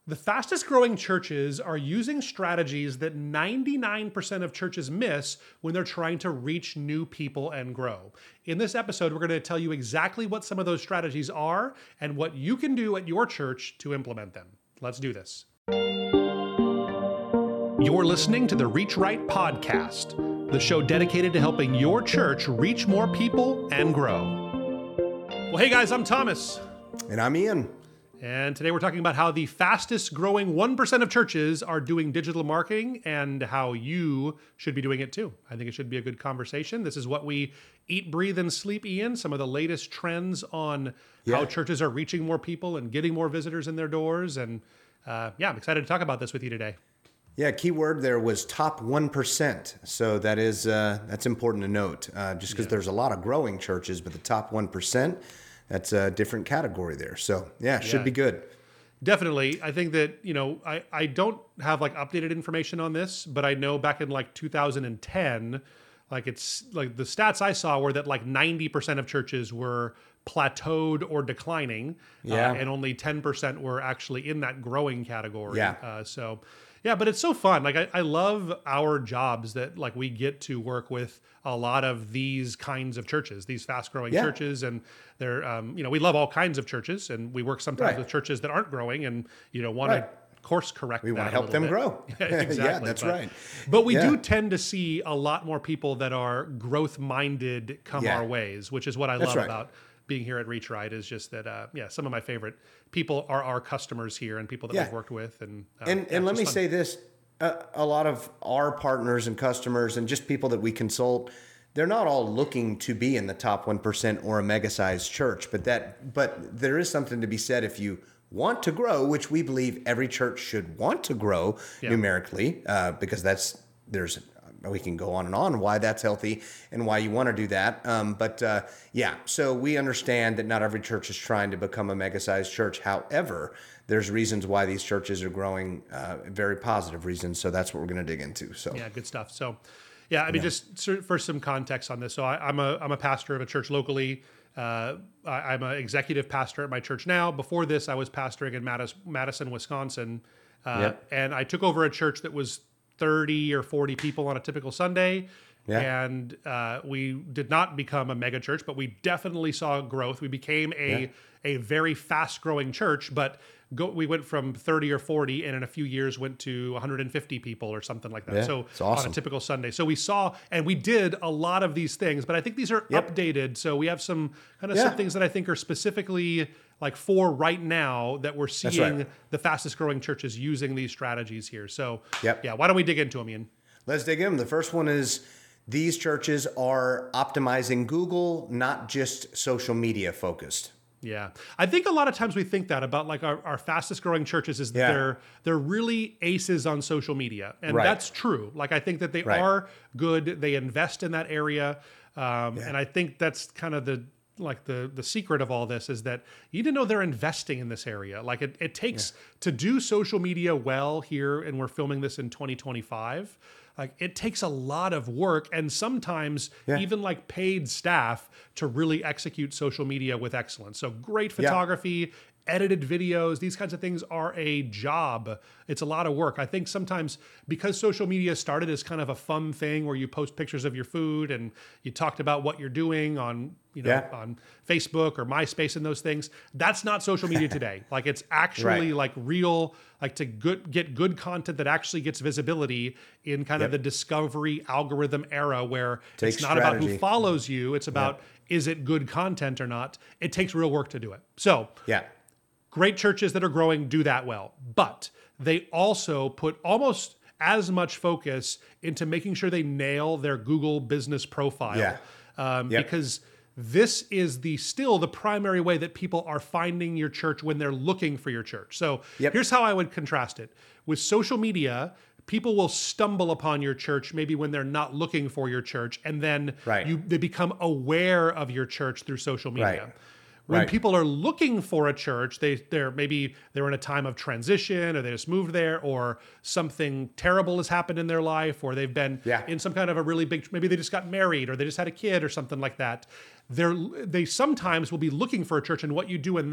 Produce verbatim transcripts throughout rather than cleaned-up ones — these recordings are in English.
The fastest growing churches are using strategies that ninety-nine percent of churches miss when they're trying to reach new people and grow. In this episode, we're going to tell you exactly what some of those strategies are and what you can do at your church to implement them. Let's do this. You're listening to the Reach Right podcast, the show dedicated to helping your church reach more people and grow. Well, hey guys, I'm Thomas. And I'm Ian. And today we're talking about how the fastest growing one percent of churches are doing digital marketing and how you should be doing it too. I think it should be a good conversation. This is what we eat, breathe, and sleep, Ian. Some of the latest trends on yeah. how churches are reaching more people and getting more visitors in their doors. And uh, yeah, I'm excited to talk about this with you today. Yeah, key word there was top one percent. So that is, uh, that's important to note, uh, just because yeah. there's a lot of growing churches, but the top one percent, that's a different category there. So yeah, should yeah. be good. Definitely. I think that, you know, I, I don't have like updated information on this, but I know back in like two thousand ten, like it's like the stats I saw were that like ninety percent of churches were plateaued or declining. Yeah. Uh, and only ten percent were actually in that growing category. Yeah. Uh, so yeah, but it's so fun. Like I, I love our jobs that like we get to work with a lot of these kinds of churches, these fast growing yeah. churches. And they're, um, you know, we love all kinds of churches, and we work sometimes right. with churches that aren't growing and, you know, want right. to course correct we that. want to help them bit. grow. Yeah, exactly. yeah, that's but, right. But we yeah. do tend to see a lot more people that are growth minded come yeah. our ways, which is what I that's love right. about being here at Reach Right, is just that, uh, yeah, some of my favorite people are our customers here and people that yeah. we've worked with. And, uh, and, yeah, and let me fun. say this, uh, a lot of our partners and customers and just people that we consult, they're not all looking to be in the top one percent or a mega-sized church, but that, but there is something to be said if you want to grow, which we believe every church should want to grow yeah. numerically, uh, because that's, there's, we can go on and on why that's healthy and why you want to do that. Um, but uh, yeah, so we understand that not every church is trying to become a mega-sized church. However, there's reasons why these churches are growing, uh, very positive reasons. So that's what we're going to dig into. So yeah, good stuff. So yeah, I mean, yeah. just for some context on this. So I, I'm a I'm a pastor of a church locally. Uh, I, I'm an executive pastor at my church now. Before this, I was pastoring in Madison, Madison Wisconsin, uh, yep. and I took over a church that was thirty or forty people on a typical Sunday. Yeah. And uh, we did not become a mega church, but we definitely saw growth. We became a yeah. a very fast growing church, but go, we went from thirty or forty and in a few years went to one hundred fifty people or something like that. Yeah, so it's awesome. On a typical Sunday. So we saw, and we did a lot of these things, but I think these are yep. updated. So we have some kind of yeah. some things that I think are specifically like for right now that we're seeing right. the fastest growing churches using these strategies here. So yep. yeah, why don't we dig into them, Ian? Let's dig in. The first one is these churches are optimizing Google, not just social media focused. Yeah. I think a lot of times we think that about like our, our fastest growing churches is that yeah. they're they're really aces on social media. And right. that's true. Like I think that they right. are good. They invest in that area. Um, yeah. And I think that's kind of the like the the secret of all this is that you need to know they're investing in this area. Like it, it takes yeah. to do social media well here, and we're filming this in twenty twenty-five. Like it takes a lot of work and sometimes yeah. even like paid staff to really execute social media with excellence. So great photography, yeah. edited videos, these kinds of things are a job. It's a lot of work. I think sometimes because social media started as kind of a fun thing where you post pictures of your food and you talked about what you're doing on, you know, yeah. on Facebook or MySpace and those things, that's not social media today. Like it's actually right. like real, like to good, get good content that actually gets visibility in kind yep. of the discovery algorithm era where Takes it's not strategy. about who follows you. It's about, yep. is it good content or not? It takes real work to do it. So yeah. great churches that are growing do that well, but they also put almost as much focus into making sure they nail their Google business profile. Yeah. Um, yep. Because this is the still the primary way that people are finding your church when they're looking for your church. So yep. here's how I would contrast it. With social media, people will stumble upon your church maybe when they're not looking for your church, and then right. you they become aware of your church through social media. Right. When right. people are looking for a church, they they're maybe they're in a time of transition, or they just moved there, or something terrible has happened in their life, or they've been yeah. in some kind of a really big, maybe they just got married, or they just had a kid or something like that. They're they sometimes will be looking for a church, and what you do in that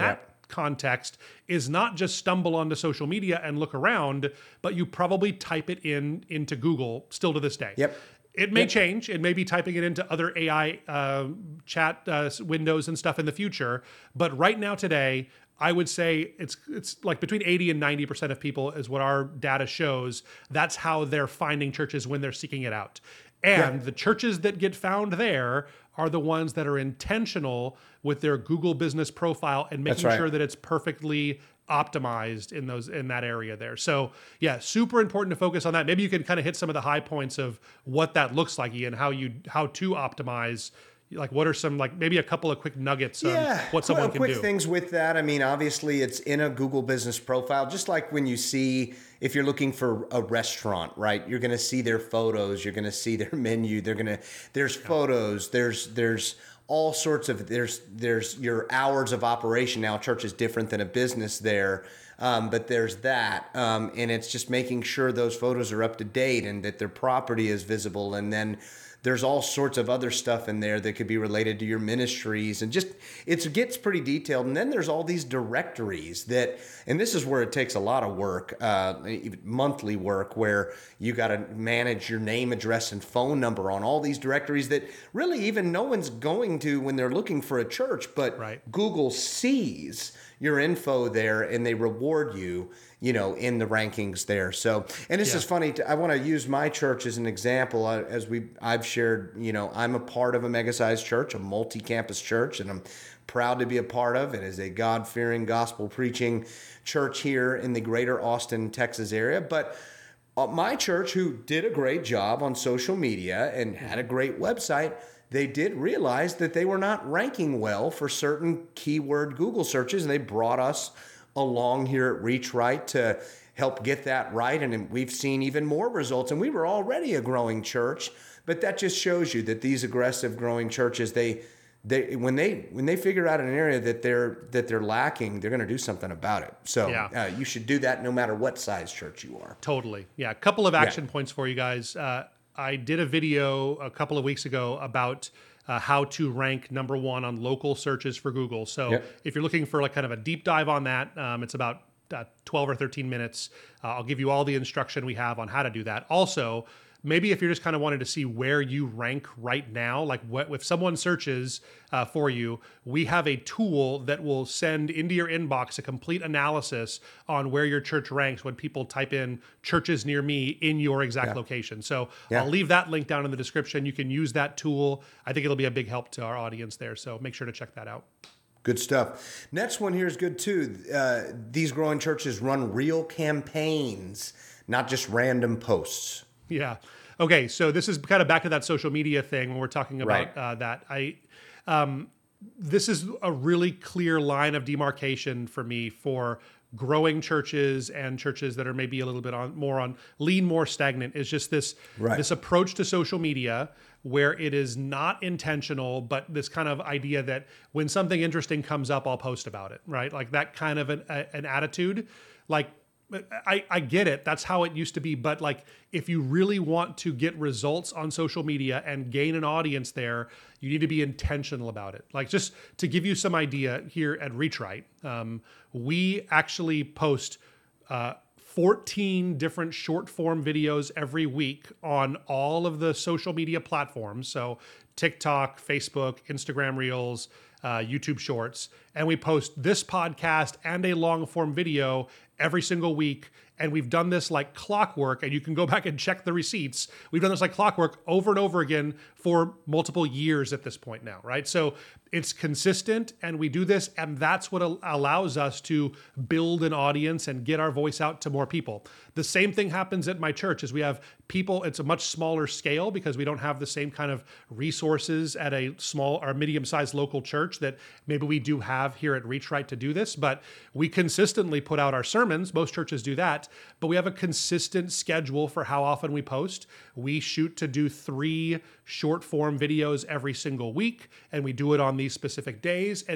context is not just stumble onto social media and look around, but you probably type it in into Google still to this day. Yep. It may Yep. change. It may be typing it into other A I uh, chat uh, windows and stuff in the future. But right now, today, I would say it's it's like between eighty and ninety percent of people is what our data shows. That's how they're finding churches when they're seeking it out. And Yeah. the churches that get found there are the ones that are intentional with their Google business profile and making right. sure that it's perfectly optimized in those in that area there. So yeah, super important to focus on that. Maybe you can kind of hit some of the high points of what that looks like, Ian, how you how to optimize. Like, what are some, like, maybe a couple of quick nuggets on Yeah, what someone quick, can quick do? things with that. I mean, obviously, it's in a Google business profile, just like when you see, if you're looking for a restaurant, right? You're going to see their photos, you're going to see their menu. They're going to, there's photos, there's there's all sorts of, there's there's your hours of operation. Now, church is different than a business there. Um, but there's that, um, and it's just making sure those photos are up to date and that their property is visible, and then there's all sorts of other stuff in there that could be related to your ministries, and just it gets pretty detailed. And then there's all these directories that, and this is where it takes a lot of work, uh, monthly work, where you got to manage your name, address, and phone number on all these directories that really even no one's going to when they're looking for a church, but Right. Google sees your info there and they reward you, you know, in the rankings there. So, and this Yeah. is funny. To, I want to use my church as an example. Uh, as we, I've shared, you know, I'm a part of a mega-sized church, a multi-campus church, and I'm proud to be a part of it as a God-fearing, gospel-preaching church here in the greater Austin, Texas area. But uh, my church, who did a great job on social media and had a great website, they did realize that they were not ranking well for certain keyword Google searches, and they brought us along here at Reach Right to help get that right. And we've seen even more results, and we were already a growing church, but that just shows you that these aggressive growing churches, they they when they when they figure out an area that they're that they're lacking, they're going to do something about it. So Yeah. uh, you should do that no matter what size church you are. Totally. Yeah. A couple of action points for you guys. Uh, I did a video a couple of weeks ago about uh, how to rank number one on local searches for Google. So Yep. if you're looking for like kind of a deep dive on that, um, it's about uh, twelve or thirteen minutes. Uh, I'll give you all the instruction we have on how to do that. Also, maybe if you're just kind of wanting to see where you rank right now, like what, if someone searches uh, for you, we have a tool that will send into your inbox a complete analysis on where your church ranks when people type in churches near me in your exact Yeah. location. So Yeah. I'll leave that link down in the description. You can use that tool. I think it'll be a big help to our audience there. So make sure to check that out. Good stuff. Next one here is good too. Uh, these growing churches run real campaigns, not just random posts. Yeah. Okay. So this is kind of back to that social media thing when we're talking about Right. uh, that. I, um, this is a really clear line of demarcation for me for growing churches and churches that are maybe a little bit on more on lean, more stagnant. Is just this Right. this approach to social media where it is not intentional, but this kind of idea that when something interesting comes up, I'll post about it. Right. Like that kind of an, a, an attitude. Like, I, I get it. That's how it used to be. But like, if you really want to get results on social media and gain an audience there, you need to be intentional about it. Like, just to give you some idea here at Reach Right, um, we actually post uh, fourteen different short form videos every week on all of the social media platforms. So TikTok, Facebook, Instagram Reels, uh, YouTube Shorts. And we post this podcast and a long form video every single week. And we've done this like clockwork, and you can go back and check the receipts. We've done this like clockwork over and over again for multiple years at this point now, right? So it's consistent, and we do this, and that's what al- allows us to build an audience and get our voice out to more people. The same thing happens at my church as we have people, it's a much smaller scale because we don't have the same kind of resources at a small or medium-sized local church that maybe we do have here at Reach Right to do this, but we consistently put out our sermons. Most churches do that, but we have a consistent schedule for how often we post. We shoot to do three short form videos every single week, and we do it on these specific days. And here's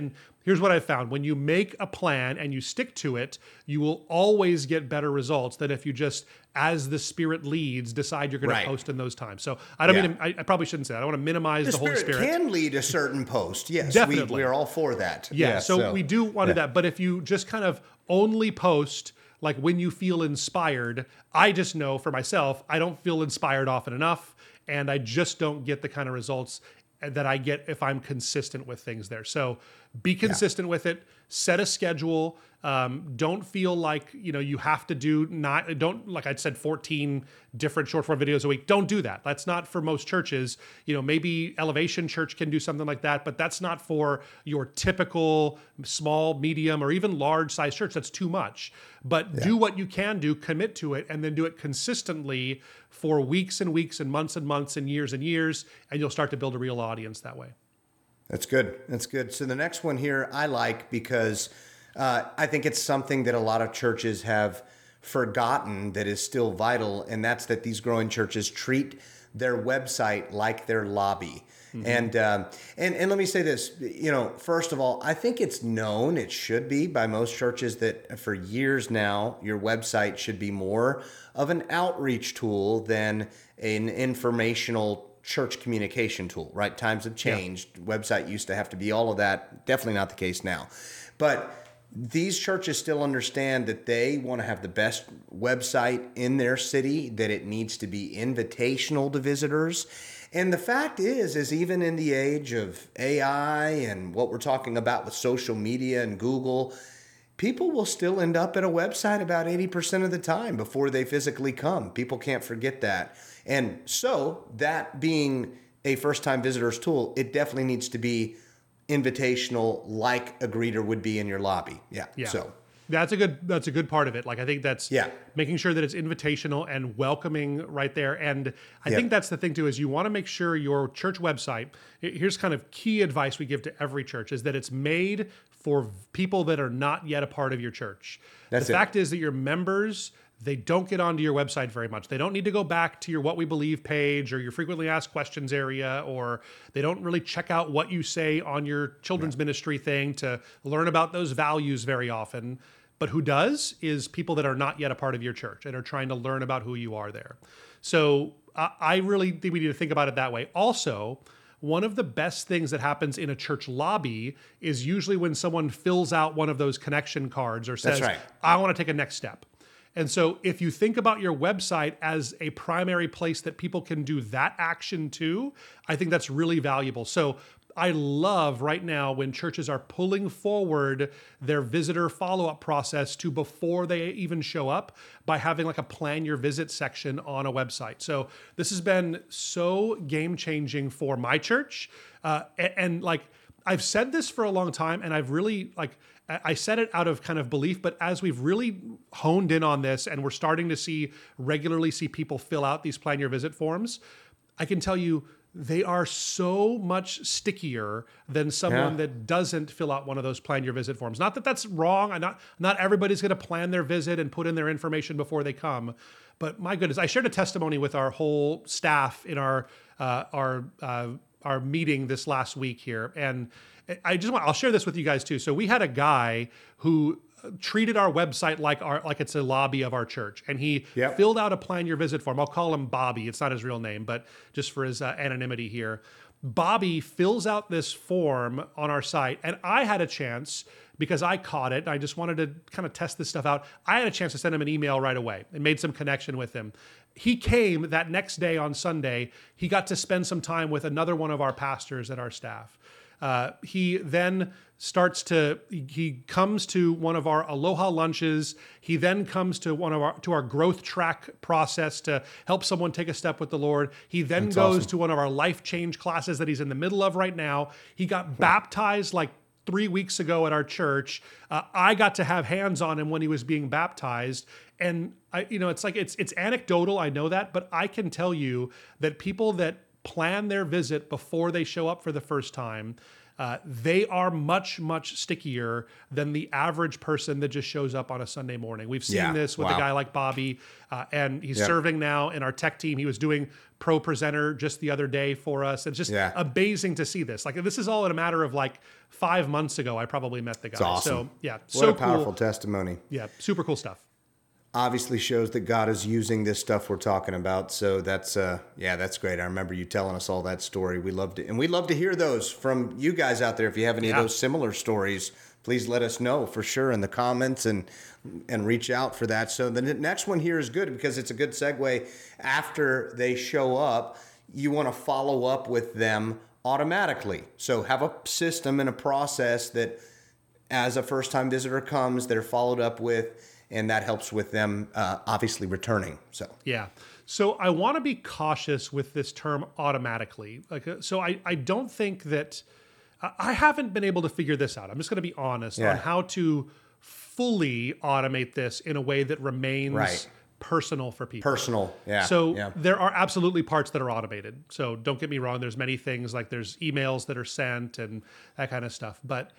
here's what I found. When you make a plan and you stick to it, you will always get better results than if you just, as the Spirit leads, decide you're going Right. to post in those times. So I don't Yeah. mean to, I, I probably shouldn't say that. I don't want to minimize the, The Holy Spirit, Spirit. can lead a certain post. Yes, Definitely. We, we are all for that. Yeah, so, we do want to do that. But if you just kind of only post like when you feel inspired, I just know for myself, I don't feel inspired often enough, and I just don't get the kind of results that I get if I'm consistent with things there. So be consistent with it, set a schedule. Um, don't feel like, you know, you have to do not, don't, like I said, fourteen different short form videos a week. Don't do that. That's not for most churches. You know, maybe Elevation Church can do something like that, but that's not for your typical small, medium, or even large size church. That's too much. But do what you can do, commit to it, and then do it consistently for weeks and weeks and months and months and years and years, and you'll start to build a real audience that way. That's good. That's good. So the next one here I like because uh, I think it's something that a lot of churches have forgotten that is still vital, and that's that these growing churches treat their website like their lobby. Mm-hmm. And, um, and and let me say this, you know, first of all, I think it's known, it should be by most churches that for years now, your website should be more of an outreach tool than an informational church communication tool, right? Times have changed. Yeah. Website used to have to be all of that. Definitely not the case now. But these churches still understand that they want to have the best website in their city, that it needs to be invitational to visitors. And the fact is, is even in the age of A I and what we're talking about with social media and Google, people will still end up at a website about eighty percent of the time before they physically come. People can't forget that. And so that being a first-time visitor's tool, it definitely needs to be invitational like a greeter would be in your lobby. Yeah. Yeah. So that's a good that's a good part of it. Like I think that's yeah. making sure that it's invitational and welcoming right there. And I yeah. think that's the thing too, is you want to make sure your church website, here's kind of key advice we give to every church, is that it's made for people that are not yet a part of your church. That's the it. fact is that your members, they don't get onto your website very much. They don't need to go back to your What We Believe page or your frequently asked questions area, or they don't really check out what you say on your children's yeah. ministry thing to learn about those values very often. But who does is people that are not yet a part of your church and are trying to learn about who you are there. So I, I really think we need to think about it that way. Also, one of the best things that happens in a church lobby is usually when someone fills out one of those connection cards or says, right. I want to take a next step. And so if you think about your website as a primary place that people can do that action to, I think that's really valuable. So I love right now when churches are pulling forward their visitor follow-up process to before they even show up by having like a plan your visit section on a website. So this has been so game-changing for my church. Uh, and, and like I've said this for a long time, and I've really like, I said it out of kind of belief, but as we've really honed in on this and we're starting to see regularly see people fill out these plan your visit forms, I can tell you they are so much stickier than someone Yeah. that doesn't fill out one of those plan your visit forms. Not that that's wrong. I'm not, not everybody's going to plan their visit and put in their information before they come. But my goodness, I shared a testimony with our whole staff in our, uh, our, uh, our meeting this last week here. And I just want, I'll share this with you guys too. So we had a guy who treated our website like our, like it's a lobby of our church. And he Yep. filled out a plan your visit form. I'll call him Bobby. It's not his real name, but just for his uh, anonymity here. Bobby fills out this form on our site. And I had a chance, because I caught it, I just wanted to kind of test this stuff out. I had a chance to send him an email right away and made some connection with him. He came that next day on Sunday. He got to spend some time with another one of our pastors at our staff. Uh, he then starts to, he comes to one of our Aloha lunches. He then comes to one of our, to our growth track process to help someone take a step with the Lord. He then That's goes awesome. to one of our life change classes that he's in the middle of right now. He got baptized like three weeks ago at our church. Uh, I got to have hands on him when he was being baptized. And I, you know, it's like, it's, it's anecdotal. I know that, but I can tell you that people that plan their visit before they show up for the first time, uh, they are much, much stickier than the average person that just shows up on a Sunday morning. We've seen Yeah. this with Wow. a guy like Bobby, uh, and he's Yep. serving now in our tech team. He was doing Pro Presenter just the other day for us. It's just Yeah. amazing to see this. Like, this is all in a matter of like five months ago, I probably met the guy. It's awesome. So yeah, What so a powerful cool. testimony. Yeah, super cool stuff. Obviously shows that God is using this stuff we're talking about. So that's, uh, yeah, that's great. I remember you telling us all that story. We loved it. And we love to hear those from you guys out there. If you have any Yeah. of those similar stories, please let us know for sure in the comments and, and reach out for that. So the next one here is good because it's a good segue. After they show up, you want to follow up with them automatically. So have a system and a process that as a first-time visitor comes, they're followed up with, and that helps with them uh, obviously returning. So Yeah. So I want to be cautious with this term automatically. Like, uh, so I, I don't think that I I haven't been able to figure this out. I'm just going to be honest Yeah. on how to fully automate this in a way that remains Right. personal for people. personal, yeah. So yeah. there are absolutely parts that are automated. So don't get me wrong. There's many things like there's emails that are sent and that kind of stuff. But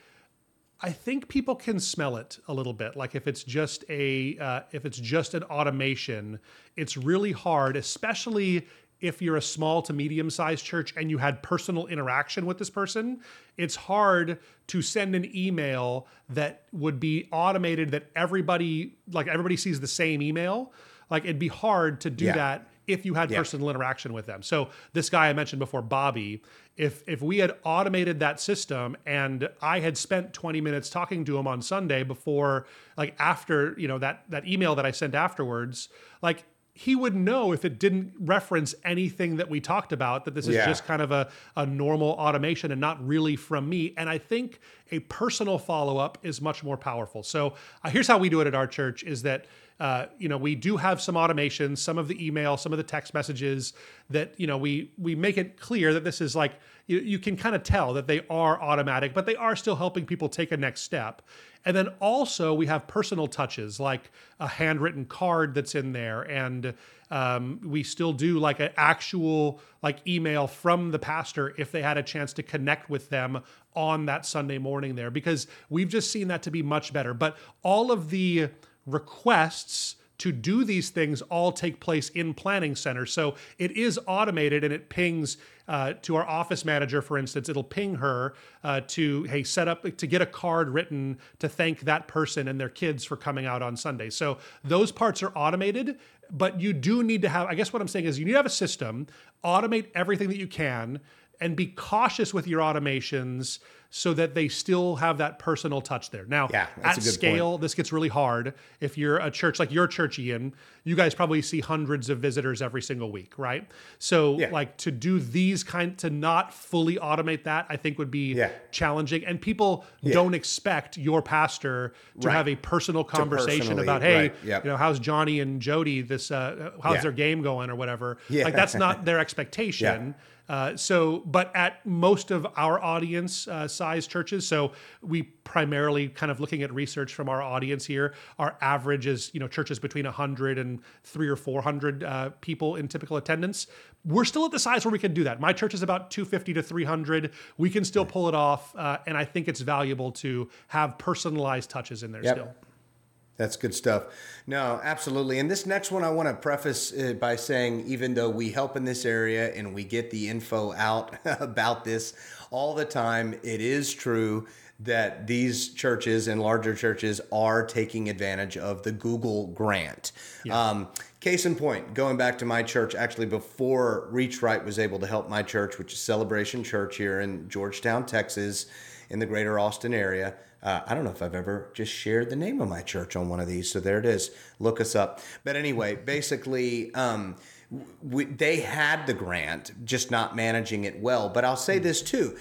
I think people can smell it a little bit. Like if it's just a uh, if it's just an automation, it's really hard, especially if you're a small to medium sized church and you had personal interaction with this person. It's hard to send an email that would be automated that everybody like everybody sees the same email. Like it'd be hard to do Yeah. that if you had Yeah. personal interaction with them. So this guy I mentioned before, Bobby, if if we had automated that system and I had spent twenty minutes talking to him on Sunday before, like after, you know, that that email that I sent afterwards, like he would know if it didn't reference anything that we talked about, that this is Yeah. just kind of a, a normal automation and not really from me. And I think a personal follow-up is much more powerful. So uh, here's how we do it at our church is that Uh, you know, we do have some automations, some of the email, some of the text messages that, you know, we we make it clear that this is like, you, you can kind of tell that they are automatic, but they are still helping people take a next step. And then also we have personal touches like a handwritten card that's in there. And um, we still do like an actual like email from the pastor if they had a chance to connect with them on that Sunday morning there, because we've just seen that to be much better. But all of the requests to do these things all take place in Planning Center. So it is automated and it pings uh, to our office manager, for instance. It'll ping her uh, to, hey, set up, to get a card written to thank that person and their kids for coming out on Sunday. So those parts are automated, but you do need to have, I guess what I'm saying is you need to have a system, automate everything that you can, and be cautious with your automations so that they still have that personal touch there. Now, Yeah, that's at a good scale, this gets really hard. If you're a church like your church, Ian, you guys probably see hundreds of visitors every single week, right? So Yeah. like to do these kind, to not fully automate that, I think would be Yeah. challenging. And people don't expect your pastor to Right. have a personal conversation personally, about, hey, right, yep. you know, how's Johnny and Jody this, uh, how's Yeah. their game going or whatever. Yeah. Like that's not their expectation. Uh, so, but at most of our audience uh, size churches, so we primarily kind of looking at research from our audience here, our average is, you know, churches between one hundred and three or four hundred uh, people in typical attendance. We're still at the size where we can do that. My church is about two fifty to three hundred. We can still pull it off. Uh, and I think it's valuable to have personalized touches in there Yep. still. That's good stuff. No, absolutely. And this next one, I want to preface uh, by saying, even though we help in this area and we get the info out about this all the time, it is true that these churches and larger churches are taking advantage of the Google grant. Yeah. Um, case in point, going back to my church, actually before Reach Right was able to help my church, which is Celebration Church here in Georgetown, Texas, in the greater Austin area. Uh, I don't know if I've ever just shared the name of my church on one of these. So there it is. Look us up. But anyway, basically, um, we, they had the grant, just not managing it well. But I'll say this too.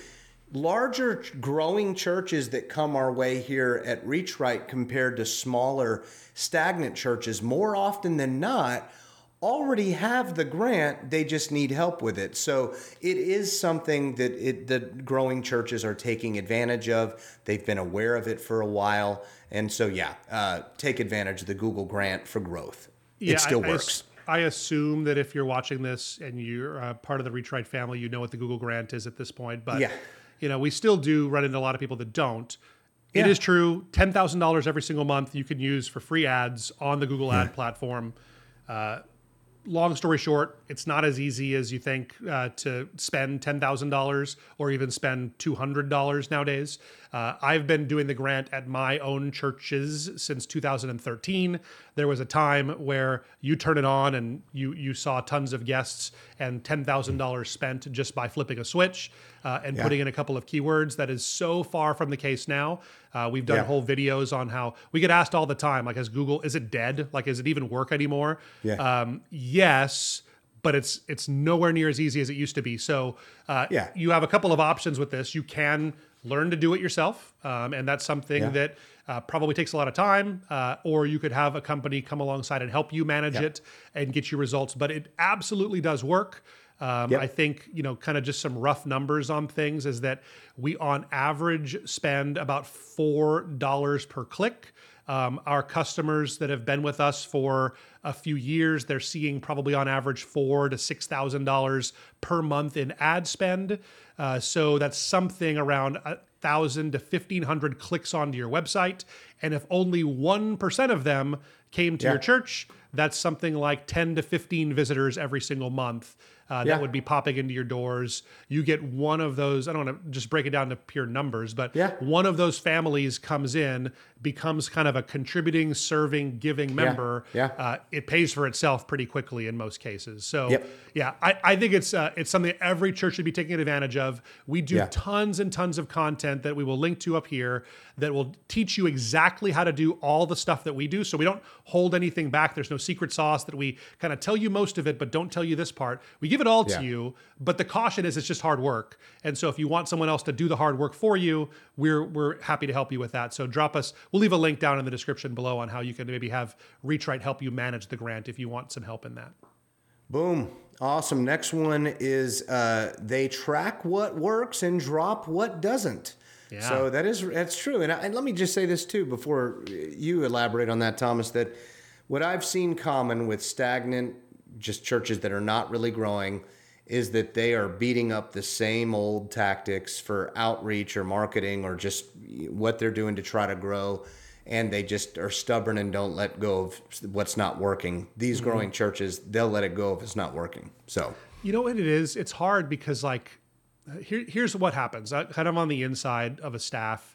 Larger growing churches that come our way here at Reach Right compared to smaller stagnant churches, more often than not, already have the grant, they just need help with it. So it is something that it, the growing churches are taking advantage of. They've been aware of it for a while. And so, yeah, uh, take advantage of the Google grant for growth. Yeah, it still I, I works. ass- I assume that if you're watching this and you're uh, part of the Reach Right family, you know what the Google grant is at this point. But Yeah. you know, we still do run into a lot of people that don't. It Yeah. is true. ten thousand dollars every single month you can use for free ads on the Google ad platform. Uh, long story short, it's not as easy as you think uh, to spend ten thousand dollars or even spend two hundred dollars nowadays. Uh, I've been doing the grant at my own churches since two thousand thirteen. There was a time where you turn it on and you you saw tons of guests and ten thousand dollars spent just by flipping a switch uh, and Yeah. putting in a couple of keywords. That is so far from the case now. Uh, we've done Yeah. whole videos on how we get asked all the time, like, is Google, is it dead? Like, does it even work anymore? Yeah. Um, yes, but it's it's nowhere near as easy as it used to be. So uh, Yeah. you have a couple of options with this. You can learn to do it yourself, um, and that's something Yeah. that uh, probably takes a lot of time, uh, or you could have a company come alongside and help you manage Yeah. it and get you results. But it absolutely does work. Um, Yep. I think, you know, kind of just some rough numbers on things is that we on average spend about four dollars per click. Um, our customers that have been with us for a few years, they're seeing probably on average four to six thousand dollars per month in ad spend. Uh, so that's something around a thousand to fifteen hundred clicks onto your website, and if only one percent of them came to Yeah. your church, that's something like ten to fifteen visitors every single month. Uh, Yeah. that would be popping into your doors. You get one of those, I don't want to just break it down to pure numbers, but Yeah. one of those families comes in, becomes kind of a contributing, serving, giving member. Yeah. Uh, it pays for itself pretty quickly in most cases. So Yep. yeah, I, I think it's uh, it's something that every church should be taking advantage of. We do Yeah. tons and tons of content that we will link to up here that will teach you exactly how to do all the stuff that we do. So we don't hold anything back. There's no secret sauce that we kind of tell you most of it, but don't tell you this part. We give it all Yeah. to you, but the caution is it's just hard work. And so if you want someone else to do the hard work for you, we're we're happy to help you with that. So drop us, we'll leave a link down in the description below on how you can maybe have ReachRight help you manage the grant if you want some help in that. Boom. Awesome. Next one is uh, they track what works and drop what doesn't. Yeah. So that is that's true. And, I, and let me just say this too before you elaborate on that, Thomas, that what I've seen common with stagnant, just churches that are not really growing, is that they are beating up the same old tactics for outreach or marketing or just what they're doing to try to grow. And they just are stubborn and don't let go of what's not working. These Mm-hmm. growing churches, they'll let it go if it's not working. So, You know what it is? It's hard because like, here, here's what happens. I, kind of on the inside of a staff,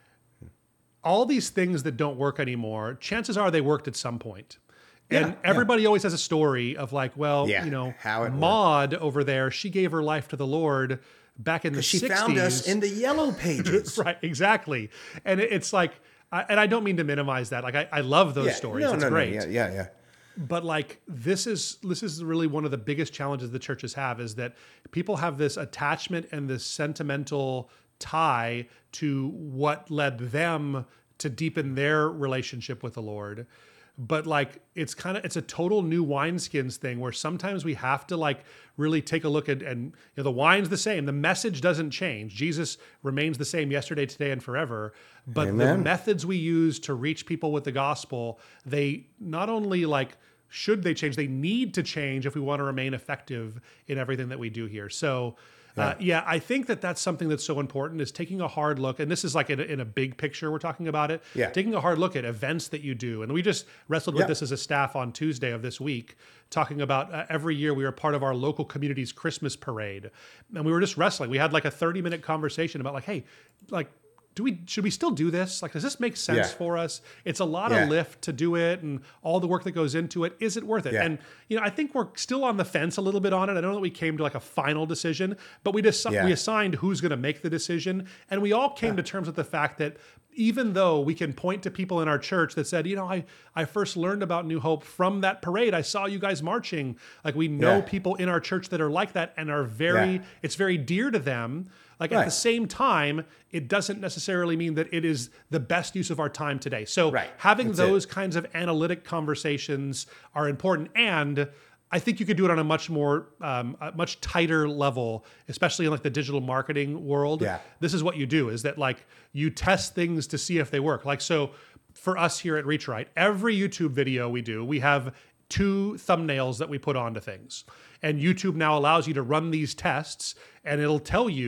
all these things that don't work anymore, chances are they worked at some point. And Yeah, everybody always has a story of like, well, Yeah, you know, how it worked. Maud over there, she gave her life to the Lord back in the she sixties. found us in the yellow pages. Right, exactly. And it- it's like, I, and I don't mean to minimize that. Like, I, I love those Yeah, stories. No, it's no, great. no. Yeah, yeah, yeah. But like this is this is really one of the biggest challenges the churches have is that people have this attachment and this sentimental tie to what led them to deepen their relationship with the Lord. But like it's kind of it's a total new wineskins thing where sometimes we have to like really take a look at and you know the wine's the same, the message doesn't change. Jesus remains the same yesterday, today, and forever. But the Amen. methods we use to reach people with the gospel, they not only like should they change, they need to change if we want to remain effective in everything that we do here. So uh, yeah, I think that that's something that's so important is taking a hard look. And this is like in a, in a big picture, we're talking about it. Yeah. Taking a hard look at events that you do. And we just wrestled with Yeah. this as a staff on Tuesday of this week, talking about uh, every year we are part of our local community's Christmas parade. And we were just wrestling. We had like a thirty minute conversation about like, hey, like, do we should we still do this? Like, does this make sense Yeah. for us? It's a lot Yeah. of lift to do it and all the work that goes into it. Is it worth it? Yeah. And you know, I think we're still on the fence a little bit on it. I don't know that we came to like a final decision, but we just Yeah. we assigned who's going to make the decision, and we all came to terms with the fact that even though we can point to people in our church that said, you know, I I first learned about New Hope from that parade. I saw you guys marching. Like we know Yeah. people in our church that are like that and are very Yeah. it's very dear to them. Like at Right. the same time, it doesn't necessarily mean that it is the best use of our time today. So Right. having That's it. those kinds of analytic conversations are important. And I think you could do it on a much more, um, a much tighter level, especially in like the digital marketing world. Yeah. This is what you do is that like you test things to see if they work. Like, so for us here at ReachRight, every YouTube video we do, we have two thumbnails that we put onto things. And YouTube now allows you to run these tests and it'll tell you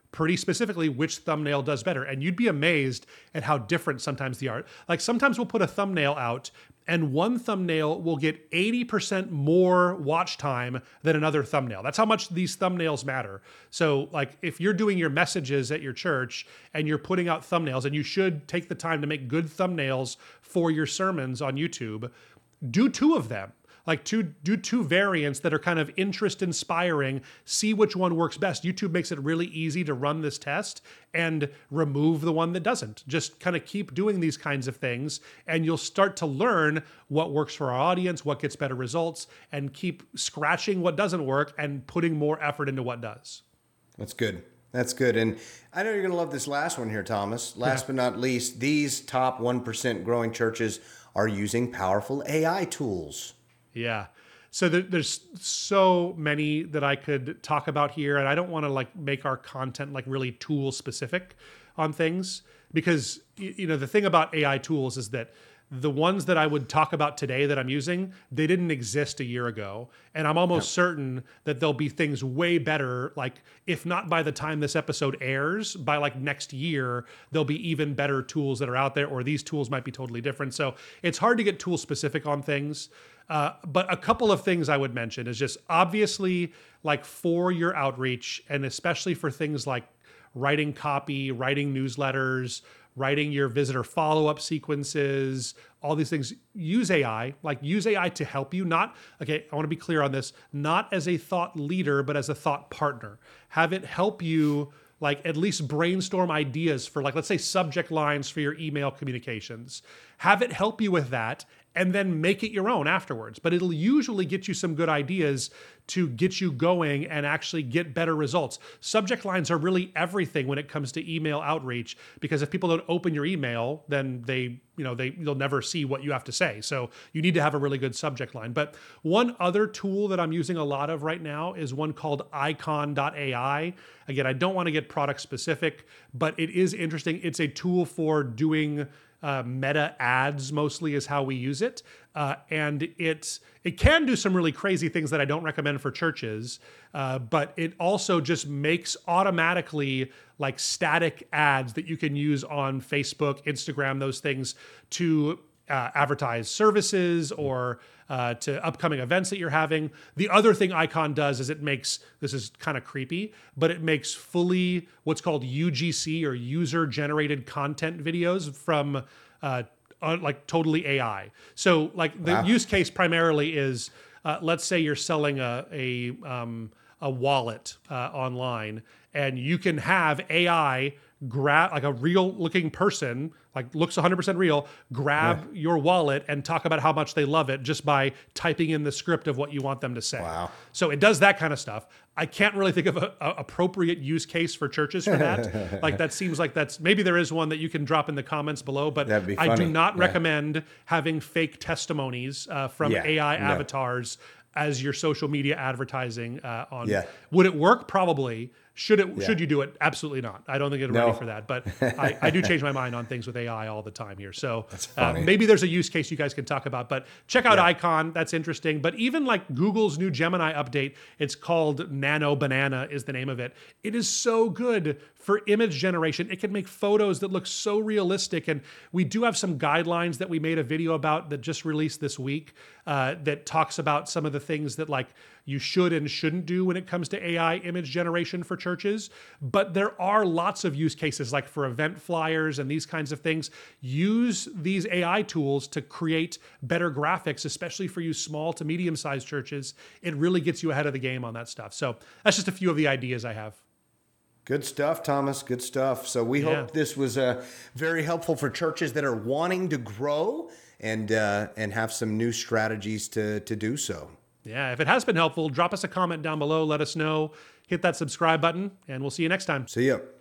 pretty specifically which thumbnail does better. And you'd be amazed at how different sometimes the art. Like sometimes we'll put a thumbnail out and one thumbnail will get eighty percent more watch time than another thumbnail. That's how much these thumbnails matter. So like if you're doing your messages at your church and you're putting out thumbnails, and you should take the time to make good thumbnails for your sermons on YouTube, do two of them. Like two, do two variants that are kind of interest inspiring, see which one works best. YouTube makes it really easy to run this test and remove the one that doesn't. Just kind of keep doing these kinds of things and you'll start to learn what works for our audience, what gets better results, and keep scratching what doesn't work and putting more effort into what does. That's good. That's good. And I know you're going to love this last one here, Thomas. Last yeah. but not least, these top one percent growing churches are using powerful A I tools. Yeah. So there, there's so many that I could talk about here, and I don't want to like make our content like really tool specific on things, because you know the thing about A I tools is that the ones that I would talk about today that I'm using, they didn't exist a year ago. And I'm almost yeah. certain that there'll be things way better, like if not by the time this episode airs, by like next year, there'll be even better tools that are out there, or these tools might be totally different. So it's hard to get tool specific on things. Uh, but a couple of things I would mention is just obviously like for your outreach, and especially for things like writing copy, writing newsletters, writing your visitor follow-up sequences, all these things, use A I, like use A I to help you. Not, okay, I want to be clear on this, not as a thought leader, but as a thought partner. Have it help you like at least brainstorm ideas for like, let's say subject lines for your email communications. Have it help you with that and then make it your own afterwards. But it'll usually get you some good ideas to get you going and actually get better results. Subject lines are really everything when it comes to email outreach, because if people don't open your email, then they, you know, they you'll never see what you have to say. So you need to have a really good subject line. But one other tool that I'm using a lot of right now is one called icon dot A I. Again, I don't want to get product specific, but it is interesting. It's a tool for doing Uh, meta ads mostly is how we use it. Uh, and it's, it can do some really crazy things that I don't recommend for churches, uh, but it also just makes automatically like static ads that you can use on Facebook, Instagram, those things to uh, advertise services or uh, to upcoming events that you're having. The other thing Icon does is it makes, this is kind of creepy, but it makes fully what's called U G C or user generated content videos from uh, uh, like totally A I. So like the wow. use case primarily is, uh, let's say you're selling a, a, um, a wallet uh, online, and you can have A I grab like a real looking person, like looks one hundred percent real, grab yeah. your wallet and talk about how much they love it just by typing in the script of what you want them to say. Wow. So it does that kind of stuff. I can't really think of an appropriate use case for churches for that. Like that seems like that's, maybe there is one that you can drop in the comments below, but I do not yeah. recommend having fake testimonies uh, from yeah. A I no. avatars as your social media advertising uh, on. Yeah. Would it work? Probably. Should it? Yeah. Should you do it? Absolutely not. I don't think it's no. ready for that. But I, I do change my mind on things with A I all the time here. So uh, maybe there's a use case you guys can talk about. But check out yeah. Icon. That's interesting. But even like Google's new Gemini update, it's called Nano Banana is the name of it. It is so good for image generation. It can make photos that look so realistic. And we do have some guidelines that we made a video about that just released this week uh, that talks about some of the things that like you should and shouldn't do when it comes to A I image generation for churches. But there are lots of use cases like for event flyers and these kinds of things. Use these A I tools to create better graphics, especially for you small to medium-sized churches. It really gets you ahead of the game on that stuff. So that's just a few of the ideas I have. Good stuff, Thomas. Good stuff. So we yeah. hope this was uh, very helpful for churches that are wanting to grow and uh, and have some new strategies to to do so. Yeah, if it has been helpful, drop us a comment down below. Let us know. Hit that subscribe button, and we'll see you next time. See ya.